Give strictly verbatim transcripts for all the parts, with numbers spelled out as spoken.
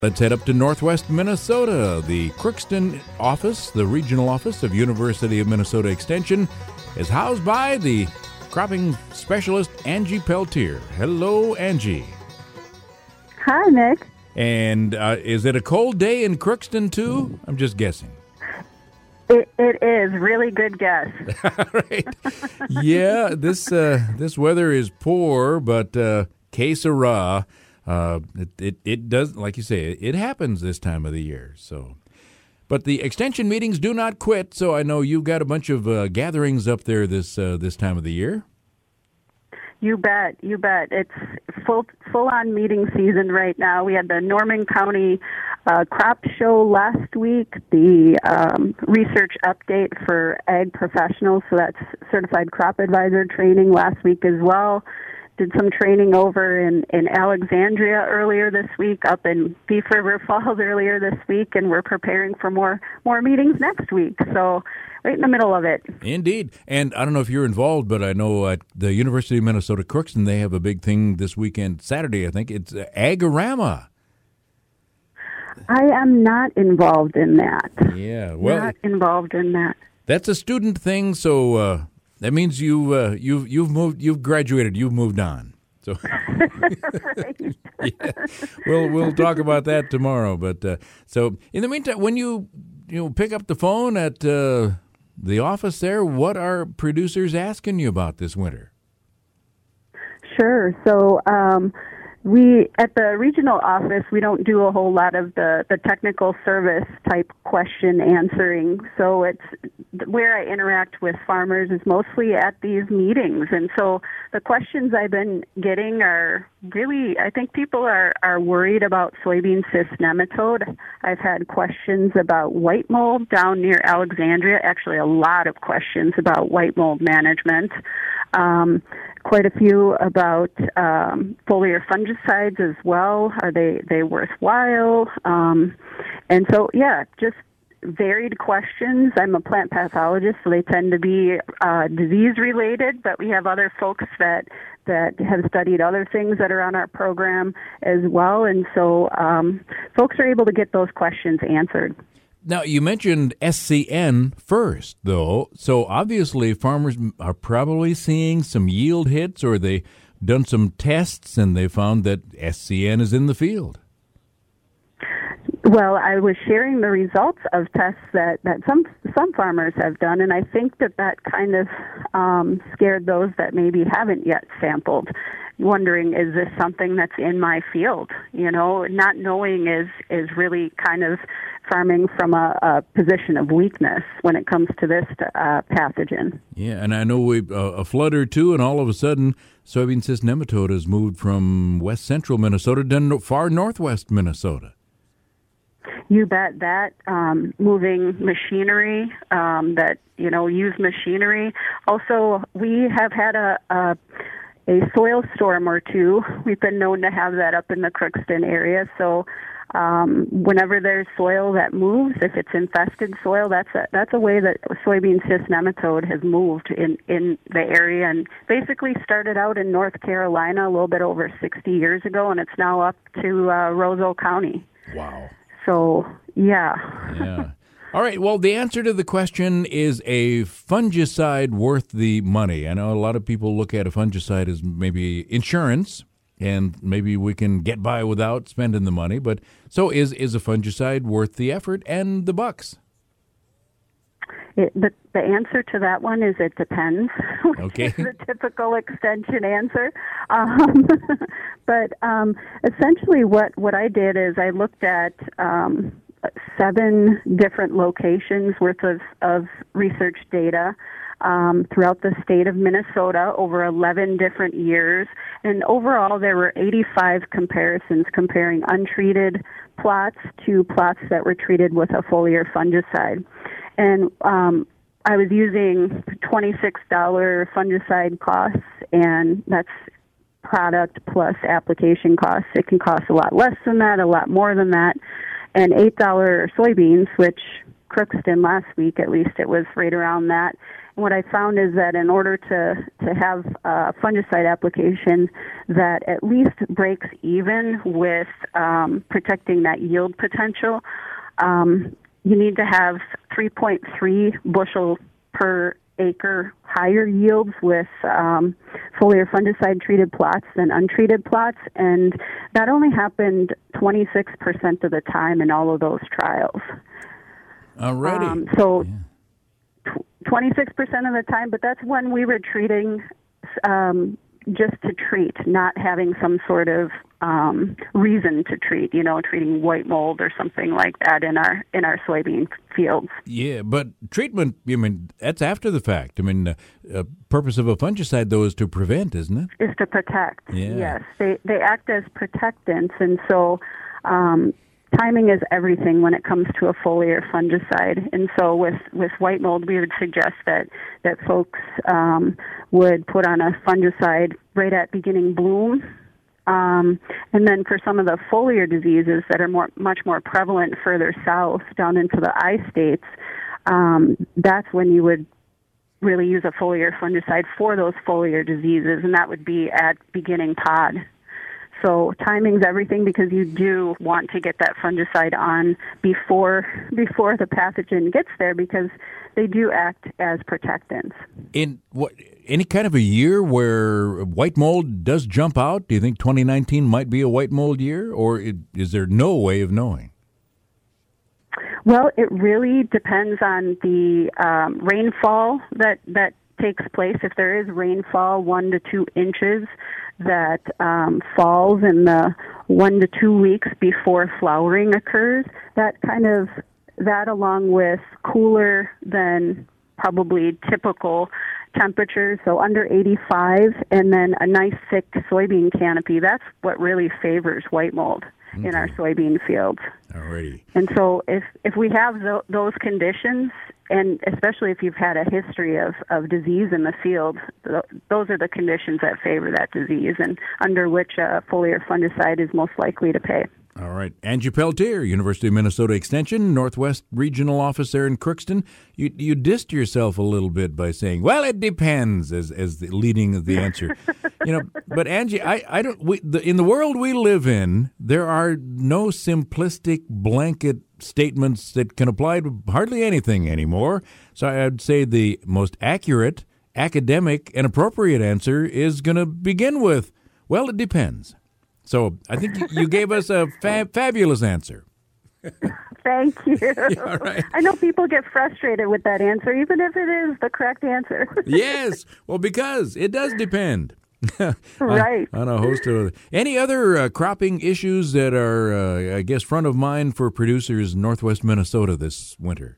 Let's head up to Northwest Minnesota. The Crookston office, the regional office of University of Minnesota Extension, is housed by the cropping specialist Angie Peltier. Hello, Angie. Hi, Nick. And uh, is it a cold day in Crookston, too? I'm just guessing. It, it is. Really good guess. Right. Yeah, this uh, this weather is poor, but uh, que sera. Uh, it, it it does, like you say, it happens this time of the year. So, but the extension meetings do not quit. So I know you've got a bunch of uh, gatherings up there this uh, this time of the year. You bet, you bet. It's full full on meeting season right now. We had the Norman County uh, crop show last week, the um, research update for ag professionals. So that's certified crop advisor training last week as well. Did some training over in, in Alexandria earlier this week, up in Beef River Falls earlier this week, and we're preparing for more more meetings next week. So right in the middle of it. Indeed. And I don't know if you're involved, but I know at the University of Minnesota Crookston, they have a big thing this weekend, Saturday, I think. It's Agorama. I am not involved in that. Yeah, well, not involved in that. That's a student thing, so uh, that means you uh, you've you've moved, you've graduated, you've moved on. So, Right. Yeah. We'll we'll talk about that tomorrow. But uh, so in the meantime, when you you know pick up the phone at uh, the office there, what are producers asking you about this winter? Sure. So um, we, at the regional office, we don't do a whole lot of the, the technical service type question answering. So it's where I interact with farmers is mostly at these meetings. And so the questions I've been getting are really, I think people are, are worried about soybean cyst nematode. I've had questions about white mold down near Alexandria, actually a lot of questions about white mold management. Um, quite a few about um, foliar fungicides as well. Are they, they worthwhile? Um, and so, yeah, just varied questions. I'm a plant pathologist, so they tend to be uh, disease-related, but we have other folks that that have studied other things that are on our program as well, and so um, folks are able to get those questions answered. Now, you mentioned S C N first, though, so obviously farmers are probably seeing some yield hits, or they done some tests and they found that S C N is in the field. Well, I was sharing the results of tests that, that some some farmers have done, and I think that that kind of um, scared those that maybe haven't yet sampled, wondering, is this something that's in my field? You know, not knowing is, is really kind of farming from a, a position of weakness when it comes to this uh, pathogen. Yeah, and I know we uh, a flood or two, and all of a sudden, soybean cyst nematode has moved from west central Minnesota to far northwest Minnesota. You bet that um, moving machinery um, that, you know, use machinery. Also, we have had a, a a soil storm or two. We've been known to have that up in the Crookston area. So um, whenever there's soil that moves, if it's infested soil, that's a, that's a way that soybean cyst nematode has moved in, in the area, and basically started out in North Carolina a little bit over sixty years ago, and it's now up to uh, Roseau County. Wow. So, yeah. Yeah. All right. Well, the answer to the question is a fungicide worth the money. I know a lot of people look at a fungicide as maybe insurance, and maybe we can get by without spending the money. But so is is a fungicide worth the effort and the bucks? It, the, the answer to that one is it depends. Okay. Which is the typical extension answer. Um, but um, essentially what, what I did is I looked at um, seven different locations worth of, of research data um, throughout the state of Minnesota over eleven different years. And overall, there were eighty-five comparisons comparing untreated plots to plots that were treated with a foliar fungicide. And um, I was using twenty-six dollars fungicide costs, and that's product plus application costs. It can cost a lot less than that, a lot more than that. And eight dollars soybeans, which Crookston last week, at least it was right around that. what I found is that in order to, to have a fungicide application that at least breaks even with um, protecting that yield potential, um, you need to have three point three bushel per acre higher yields with um, foliar fungicide treated plots than untreated plots, and that only happened twenty-six percent of the time in all of those trials. Already. Um, so yeah. twenty-six percent of the time, but that's when we were treating um, just to treat, not having some sort of um, reason to treat, you know, treating white mold or something like that in our in our soybean fields. Yeah, but treatment, I mean, that's after the fact. I mean, the uh, purpose of a fungicide, though, is to prevent, isn't it? Is to protect, yeah. Yes. They, they act as protectants, and so um, timing is everything when it comes to a foliar fungicide. And so with, with white mold, we would suggest that, that folks um, would put on a fungicide right at beginning bloom. Um, and then for some of the foliar diseases that are more, much more prevalent further south down into the I states, um, that's when you would really use a foliar fungicide for those foliar diseases, and that would be at beginning pod. So timing's everything, because you do want to get that fungicide on before before the pathogen gets there, because they do act as protectants. In what any kind of a year where white mold does jump out, do you think twenty nineteen might be a white mold year, or it, is there no way of knowing? Well, it really depends on the um, rainfall that that takes place. If there is rainfall, one to two inches, that um, falls in the one to two weeks before flowering occurs, that kind of, that along with cooler than probably typical temperatures, so under eighty-five, and then a nice thick soybean canopy, that's what really favors white mold okay. in our soybean fields. Alrighty. And so if, if we have th- those conditions, and especially if you've had a history of, of disease in the field, th- those are the conditions that favor that disease and under which a foliar fungicide is most likely to pay. All right. Angie Peltier, University of Minnesota Extension, Northwest Regional Office there in Crookston. You you dissed yourself a little bit by saying, well, it depends, as as the leading of the answer. you know, but Angie, I, I don't, we, the, in the world we live in, there are no simplistic blanket statements that can apply to hardly anything anymore. So I'd say the most accurate, academic, and appropriate answer is going to begin with, well, it depends. So I think you gave us a fab- fabulous answer. Thank you. All right. I know people get frustrated with that answer, even if it is the correct answer. Yes. Well, because it does depend. Right. On, on a host of any other uh, cropping issues that are, uh, I guess, front of mind for producers in Northwest Minnesota this winter.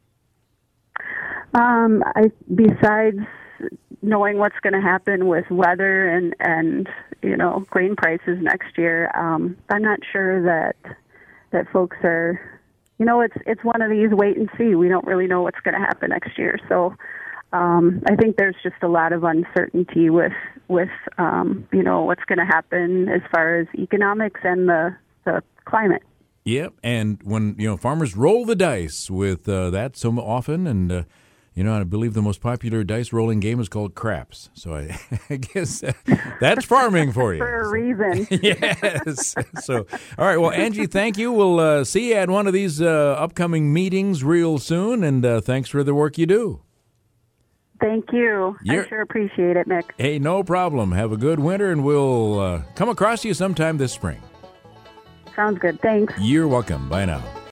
Um, I besides knowing what's going to happen with weather and, and you know grain prices next year, um, I'm not sure that that folks are. You know, it's it's one of these wait and see. We don't really know what's going to happen next year, so. Um, I think there's just a lot of uncertainty with with um, you know what's going to happen as far as economics and the the climate. Yep, and when you know farmers roll the dice with uh, that so often, and uh, you know I believe the most popular dice rolling game is called craps. So I, I guess that's farming for you for a reason. Yes. So all right, well, Angie, thank you. We'll uh, see you at one of these uh, upcoming meetings real soon, and uh, thanks for the work you do. Thank you. You're, I sure appreciate it, Mick. Hey, no problem. Have a good winter, and we'll uh, come across you sometime this spring. Sounds good. Thanks. You're welcome. Bye now.